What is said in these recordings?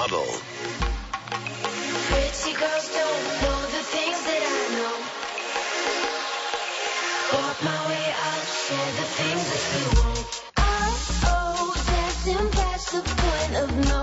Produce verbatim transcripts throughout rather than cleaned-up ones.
Huddle. Pretty girls don't know the things that I know. Walk my way, I'll share the things that we won't. Oh, oh, dancing past the point of no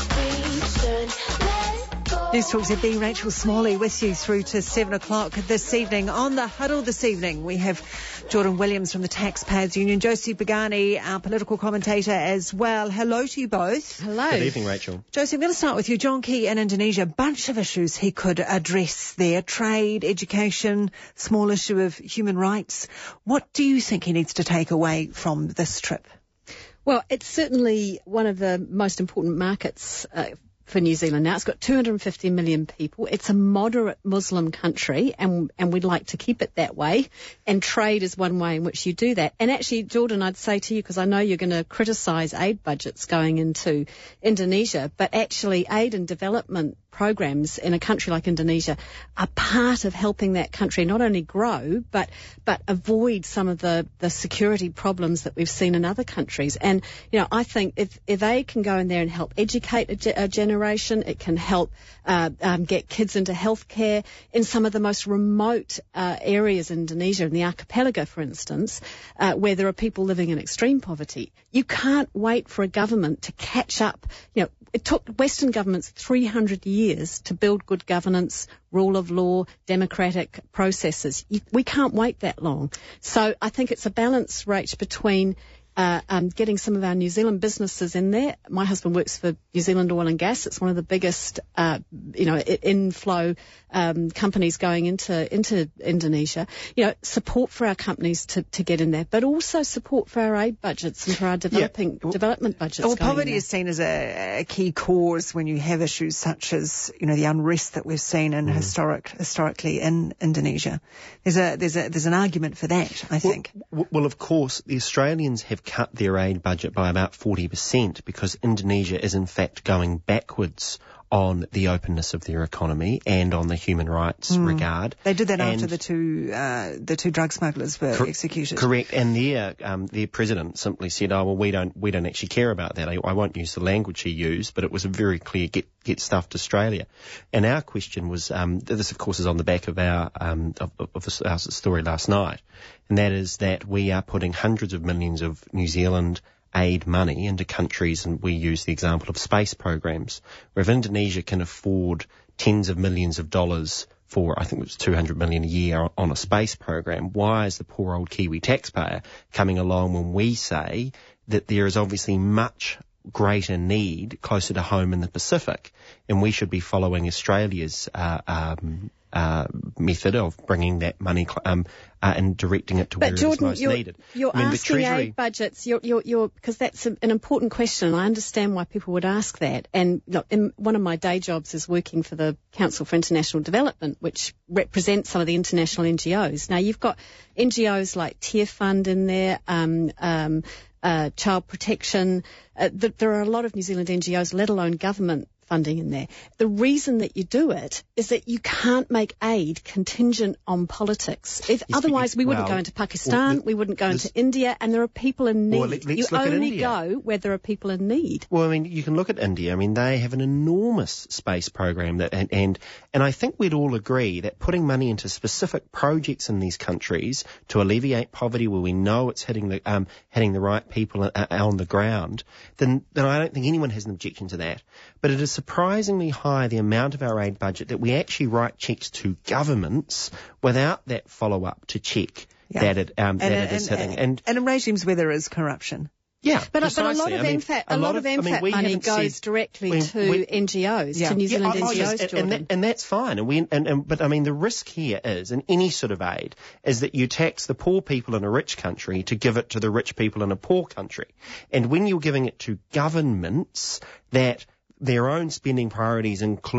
return. Let go. News Talk Z B, Rachel Smalley with you through to seven o'clock this evening. On the Huddle this evening, we have Jordan Williams from the Taxpayers Union, Josie Begani, our political commentator as well. Hello to you both. Hello. Good evening, Rachel. Josie, I'm going to start with you. John Key in Indonesia, a bunch of issues he could address there. Trade, education, small issue of human rights. What do you think he needs to take away from this trip? Well, it's certainly one of the most important markets uh, for New Zealand now. It's got two hundred fifty million people. It's a moderate Muslim country, and and we'd like to keep it that way. And trade is one way in which you do that. And actually, Jordan, I'd say to you, because I know you're going to criticise aid budgets going into Indonesia, but actually aid and development programs in a country like Indonesia are part of helping that country not only grow, but but avoid some of the, the security problems that we've seen in other countries. And, you know, I think if, if they can go in there and help educate a, ge- a generation, it can help uh, um, get kids into healthcare in some of the most remote uh, areas in Indonesia, in the archipelago, for instance, uh, where there are people living in extreme poverty. You can't wait for a government to catch up. You know, it took Western governments three hundred years to build good governance, rule of law, democratic processes. You, we can't wait that long. So I think it's a balance, Rach, between uh, um, getting some of our New Zealand businesses in there. My husband works for New Zealand Oil and Gas. It's one of the biggest, uh, you know, inflow um, companies going into into Indonesia. You know, support for our companies to, to get in there, but also support for our aid budgets and for our developing Yeah. Well, development budgets. Well, going poverty in there. is seen as a, a key cause when you have issues such as, you know, the unrest that we've seen in Mm. historic historically in Indonesia. There's a there's a there's an argument for that, I think. Well, well, of course, the Australians have cut their aid budget by about forty percent because Indonesia is in fact going backwards on the openness of their economy and on the human rights Mm. regard. They did that And after the two uh, the two drug smugglers were Cor- executed. Correct, and their um, their president simply said, "Oh well, we don't we don't actually care about that." I, I won't use the language he used, but it was a very clear get get stuff to Australia. And our question was, um, this of course is on the back of our um, of, of the, our story last night, and that is that we are putting hundreds of millions of New Zealand aid money into countries, and we use the example of space programs, where if Indonesia can afford tens of millions of dollars for, I think it was two hundred million a year on a space program, why is the poor old Kiwi taxpayer coming along when we say that there is obviously much greater need closer to home in the Pacific, and we should be following Australia's uh, um, uh, method of bringing that money cl- um, uh, and directing it to But where Jordan, it's most you're, needed. you're I mean, the asking Treasury, aid budgets, you're, you're, you're, because that's a, an important question, and I understand why people would ask that. And look, in, one of my day jobs is working for the Council for International Development, which represents some of the international N G Os. Now, you've got N G Os like Tear Fund in there, um, um, uh, Child Protection. Uh, th- there are a lot of New Zealand N G Os, let alone government funding in there. The reason that you do it is that you can't make aid contingent on politics. If Yes, but otherwise, you- we wouldn't well, go into Pakistan, well, we wouldn't go this- into India, and there are people in need. Well, let- let's you look at only India. go where there are people in need. Well, I mean, you can look at India. I mean, they have an enormous space program that, and, and, and I think we'd all agree that putting money into specific projects in these countries to alleviate poverty where we know it's hitting the, um, hitting the right people uh, on the ground, then, then I don't think anyone has an objection to that. But it is surprisingly high, the amount of our aid budget, that we actually write cheques to governments without that follow-up to check Yeah. that it, um, that And, it is and, hitting. and, and in regimes where there is corruption. Yeah, But, but a lot precisely. of I mean, M F A T, a a lot lot of of- I mean, M F A T we money haven't goes said- directly we- to we- N G Os, Yeah. to New Yeah, Zealand oh, oh, N G yes, Os, and, Jordan. and, that, and that's fine. And, we, and, and but I mean, the risk here is, in any sort of aid, is that you tax the poor people in a rich country to give it to the rich people in a poor country. And when you're giving it to governments that their own spending priorities include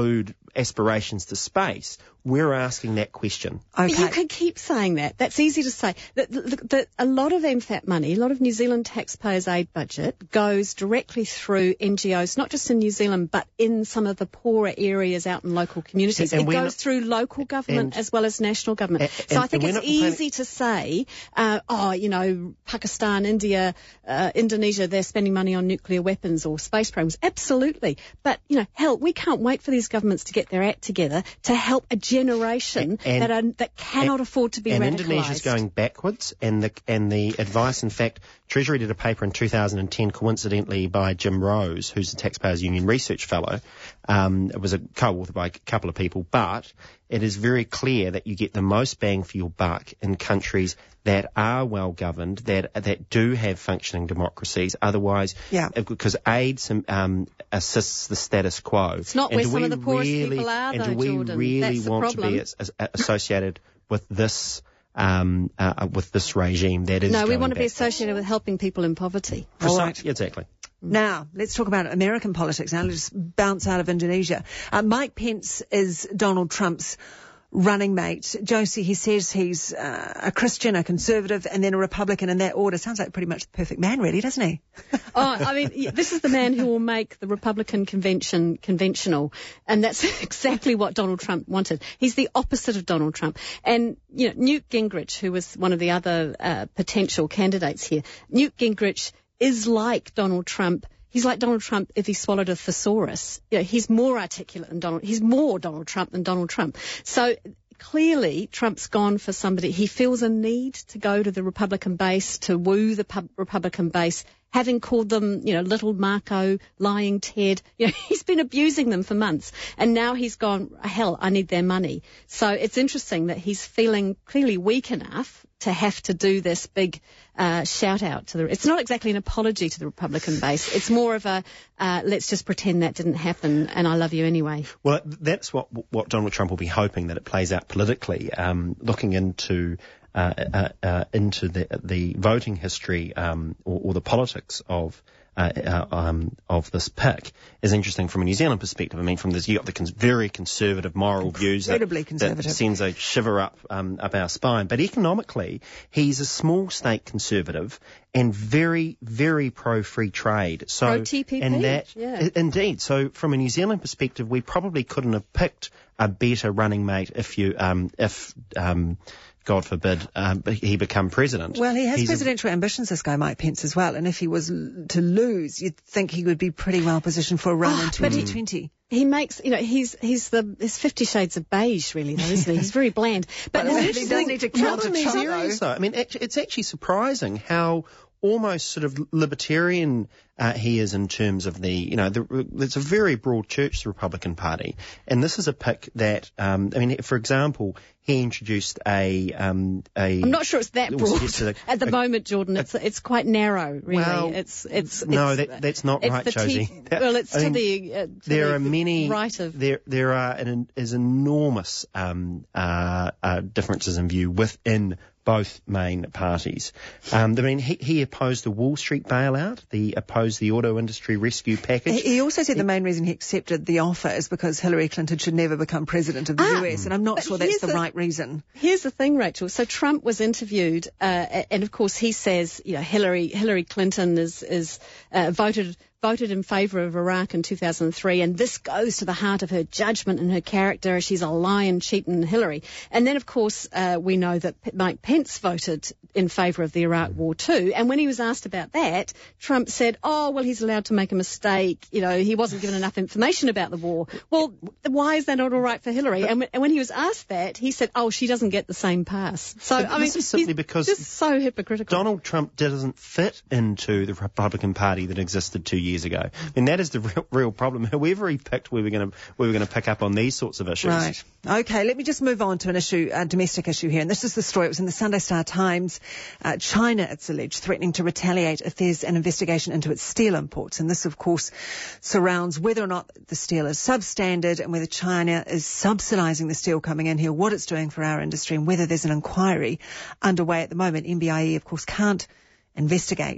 aspirations to space, we're asking that question. Okay. You can keep saying that. That's easy to say. That the, the, a lot of M FAT money, a lot of New Zealand taxpayers' aid budget goes directly through N G Os, not just in New Zealand, but in some of the poorer areas out in local communities. And it we're goes not- through local government and- as well as national government. and- so I and think we're it's not complaining- easy to say, uh, oh, you know, Pakistan, India, uh, Indonesia, they're spending money on nuclear weapons or space programs. Absolutely. But, you know, hell, we can't wait for these governments to get their act together to help a generation And- that are, that cannot and- afford to be and radicalised. Indonesia's going backwards, and the and the advice, in fact, Treasury did a paper in two thousand ten, coincidentally by Jim Rose, who's the Taxpayers Union Research Fellow. Um, it was a co-authored by a couple of people, but it is very clear that you get the most bang for your buck in countries that are well governed, that that do have functioning democracies. Otherwise, Yeah. because aid um, assists the status quo. It's not And where do some we of the poorest really, people are, and though, do we Jordan. really That's the want problem. to be as, as, associated with this um, uh, with this regime that is No, we going want to be backwards? associated with helping people in poverty. All right. Precisely, exactly. Now, let's talk about American politics now. Let's bounce out of Indonesia. Uh, Mike Pence is Donald Trump's running mate. Josie, he says he's uh, a Christian, a conservative, and then a Republican in that order. Sounds like pretty much the perfect man, really, doesn't he? Oh, I mean, yeah, this is the man who will make the Republican convention conventional, and that's exactly what Donald Trump wanted. He's the opposite of Donald Trump. And, you know, Newt Gingrich, who was one of the other uh, potential candidates here, Newt Gingrich is like Donald Trump. He's like Donald Trump if he swallowed a thesaurus. You know, he's more articulate than Donald. He's more Donald Trump than Donald Trump. So clearly, Trump's gone for somebody. He feels a need to go to the Republican base, to woo the pub- Republican base, having called them, you know, little Marco, lying Ted. You know, he's been abusing them for months, and now he's gone, hell, I need their money. So it's interesting that he's feeling clearly weak enough to have to do this big uh, shout out to the. It's not exactly an apology to the Republican base. It's more of a uh, let's just pretend that didn't happen, and I love you anyway. Well, that's what what Donald Trump will be hoping, that it plays out politically. Um, looking into uh, uh, uh, into the the voting history um, or, or the politics of. Uh, uh, um, of this pick is interesting from a New Zealand perspective. I mean, from this, you got the cons- very conservative moral views that, Incredibly conservative. that sends a shiver up um, up our spine. But economically, he's a small state conservative and very, very pro free trade. So Pro-T P P, and that yeah. I- indeed. So from a New Zealand perspective, we probably couldn't have picked a better running mate if you um, if um, God forbid, um, he become president. Well, he has He's a- presidential ambitions, this guy, Mike Pence, as well. And if he was l- to lose, you'd think he would be pretty well positioned for a run Oh, in but he- twenty twenty. He makes, you know, he's he's the he's Fifty Shades of Beige, really, though, isn't he? He's very bland. But Well, the he interesting- does need to counter Not in Trump, serious, though. though. I mean, actu- it's actually surprising how almost sort of libertarian uh, he is in terms of the, you know, the, it's a very broad church, the Republican Party. And this is a pick that, um, I mean, for example, he introduced a, um, a. I'm not sure it's that it broad was suggested a- at the a- moment, Jordan. It's it's quite narrow, really. Well, it's it's no, it's, that, that's not it's right, the Josie. T- That- well, it's I to mean, the uh, to there the are many right of there there are an, is enormous um, uh, uh, differences in view within both main parties. Um, I mean, he, he opposed the Wall Street bailout, the opposed the auto industry rescue package. He he also said the main reason he accepted the offer is because Hillary Clinton should never become president of the Ah, U S, and I'm not but sure that's here's the the- right reason. Here's the thing, Rachel. So Trump was interviewed, uh, and of course he says, you know, Hillary Hillary Clinton is is uh, voted voted in favour of Iraq in two thousand three, and this goes to the heart of her judgment and her character. She's a lion, cheating Hillary. And then, of course, uh, we know that P- Mike Pence voted in favour of the Iraq War too. And when he was asked about that, Trump said, "Oh, well, he's allowed to make a mistake. You know, he wasn't given enough information about the war." Well, why is that not all right for Hillary? And when, and when he was asked that, he said, "Oh, she doesn't get the same pass." So But I this mean, is simply he's because just so hypocritical. Donald Trump doesn't fit into the Republican Party that existed two years ago, and that is the real, real problem. Whoever he picked, we were going to we were going to pick up on these sorts of issues. Right. Okay, let me just move on to an issue, a domestic issue here. And this is the story. It was in the Sunday Star Times. Uh, China, it's alleged, threatening to retaliate if there's an investigation into its steel imports. And this, of course, surrounds whether or not the steel is substandard and whether China is subsidising the steel coming in here, what it's doing for our industry, and whether there's an inquiry underway at the moment. N B I E, of course, can't investigate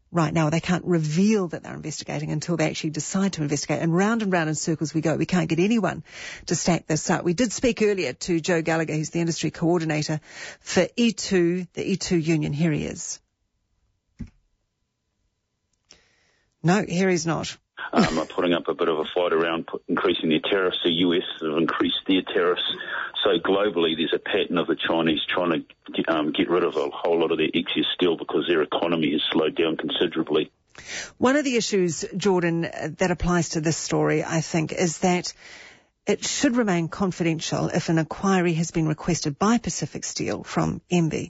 right now. They can't reveal that they're investigating until they actually decide to investigate. And round and round in circles we go. We can't get anyone to stack this up. We did speak earlier to Joe Gallagher, who's the industry coordinator for E two, the E two union. Here he is. No, here he's not. Um, are putting up a bit of a fight around put, increasing their tariffs. The U S have increased their tariffs. So globally, there's a pattern of the Chinese trying to get, um, get rid of a whole lot of their excess steel because their economy has slowed down considerably. One of the issues, Jordan, that applies to this story, I think, is that it should remain confidential if an inquiry has been requested by Pacific Steel from M B.